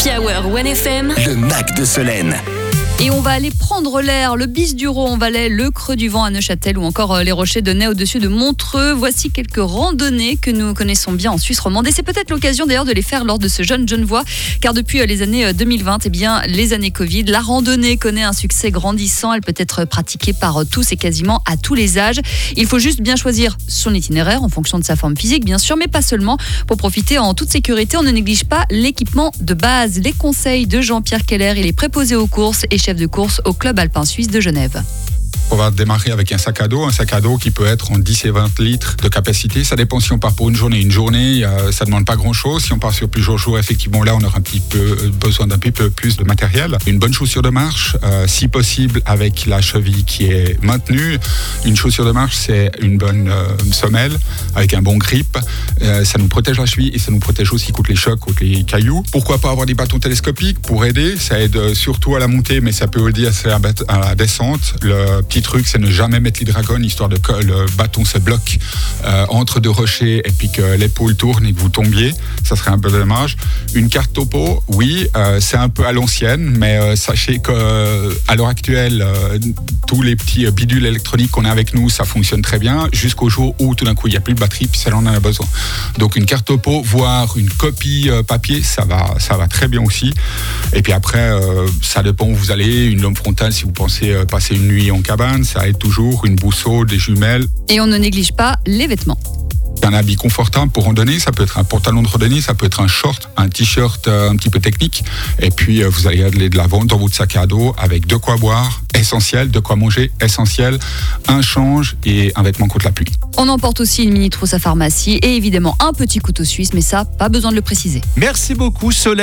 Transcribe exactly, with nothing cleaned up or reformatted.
Happy Hour One F M. Le Mac de Solène. Et on va aller prendre l'air, le Bis du Rhône en Valais, le Creux du Vent à Neuchâtel ou encore les Rochers de Nez au-dessus de Montreux. Voici quelques randonnées que nous connaissons bien en Suisse romande. Et c'est peut-être l'occasion d'ailleurs de les faire lors de ce jeune Genevois, car depuis les années deux mille vingt, eh bien, les années Covid, la randonnée connaît un succès grandissant. Elle peut être pratiquée par tous et quasiment à tous les âges. Il faut juste bien choisir son itinéraire en fonction de sa forme physique, bien sûr, mais pas seulement. Pour profiter en toute sécurité, on ne néglige pas l'équipement de base. Les conseils de Jean-Pierre Keller, il est préposé aux courses et chef de course au Club Alpin Suisse de Genève. On va démarrer avec un sac à dos, un sac à dos qui peut être en dix et vingt litres de capacité. Ça dépend si on part pour une journée. Une journée, euh, ça ne demande pas grand-chose. Si on part sur plusieurs jours, effectivement, là, on aura un petit peu besoin d'un petit peu plus de matériel. Une bonne chaussure de marche, euh, si possible avec la cheville qui est maintenue. Une chaussure de marche, c'est une bonne euh, semelle avec un bon grip. Euh, ça nous protège la cheville et ça nous protège aussi contre les chocs, contre les cailloux. Pourquoi pas avoir des bâtons télescopiques pour aider? Ça aide surtout à la montée, mais ça peut aider à la descente. Le petit truc, c'est ne jamais mettre l'hydragone, histoire de que le bâton se bloque euh, entre deux rochers et puis que l'épaule tourne et que vous tombiez. Ça serait un peu dommage. Une carte topo, oui, euh, c'est un peu à l'ancienne, mais euh, sachez qu'à euh, l'heure actuelle, euh, tous les petits bidules électroniques qu'on a avec nous, ça fonctionne très bien, jusqu'au jour où tout d'un coup, il n'y a plus de batterie, puis celle-là, on en a besoin. Donc une carte topo, voire une copie euh, papier, ça va, ça va très bien aussi. Et puis après, euh, ça dépend où vous allez. Une lampe frontale, si vous pensez euh, passer une nuit en cabane, ça aide toujours, une boussole, des jumelles. Et on ne néglige pas les vêtements. Un habit confortable pour randonner, ça peut être un pantalon de randonnée, ça peut être un short, un t-shirt euh, un petit peu technique. Et puis euh, vous allez aller de l'avant dans votre sac à dos avec de quoi boire, essentiel, de quoi manger, essentiel, un change et un vêtement contre la pluie. On emporte aussi une mini trousse à pharmacie et évidemment un petit couteau suisse, mais ça, pas besoin de le préciser. Merci beaucoup Solène.